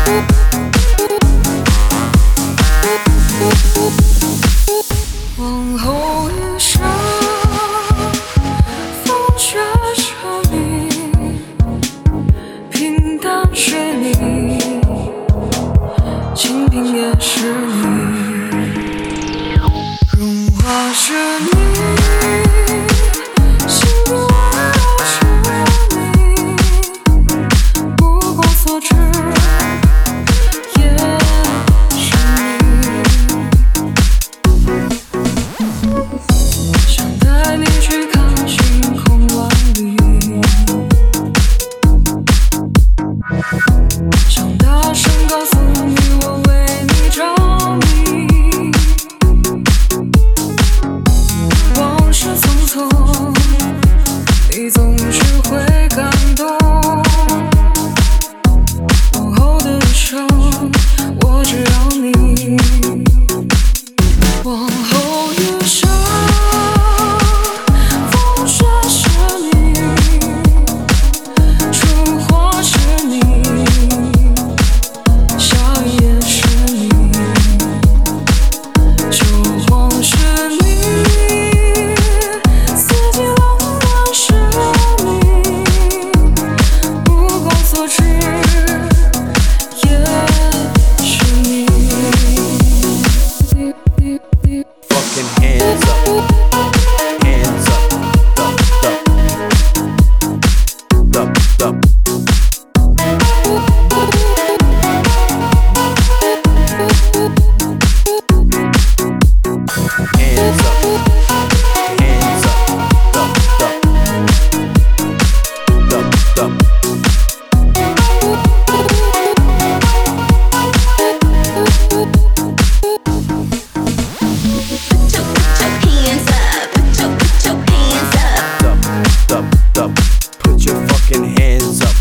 往后余生，风雪是你，平淡是你，清贫也是你，荣华是你，幸福温柔是你，不过所知也是你。想带你去看星空万里，想大声告诉你我为你着迷。往事匆匆，你总是会感动。往后的余生，我只要你。往后余生，风雪是你，春花是你，夏也是你，秋黄是你，四季冷暖是你，不过所知也是你。 Fucking hands up, hands up, up, up, up. Hands up, hands up, up, up, up. Put your fucking hands up.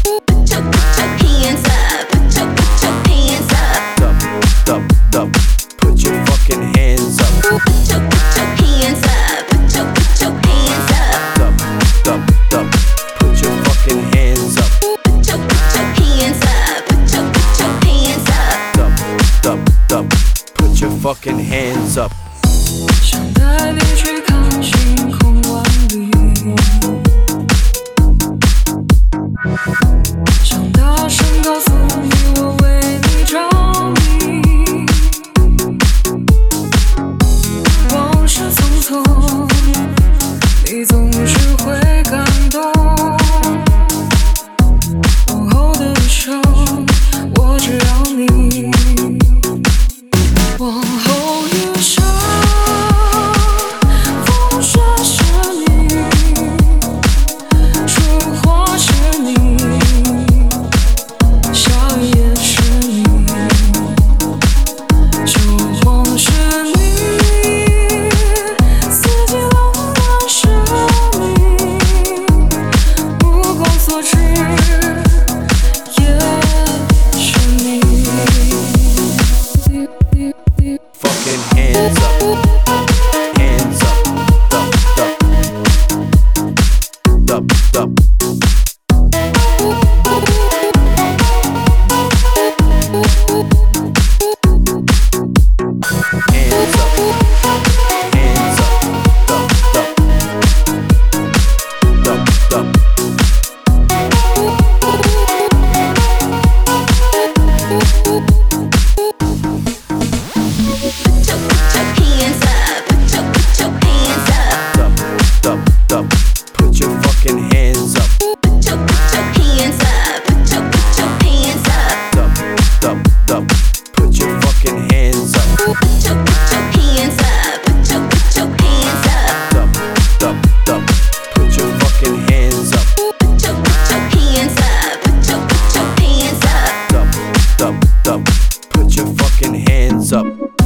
Put your fucking hands up. Put your fucking hands up. Put your fucking hands up. 想带你去看星空万里，想大声告诉你我为你着迷。往事匆匆，你总是会感动。往后的余生，我只要你。往后余生，风雪是你，春花是你，夏也是你，秋黄是你，四季冷暖是你，不过所知也是你。 Fucking hands up, hands up, up. Hands up, hands up, up. Put your fucking hands up. Put your fucking hands up. Put your fucking hands up. Put your fucking hands up.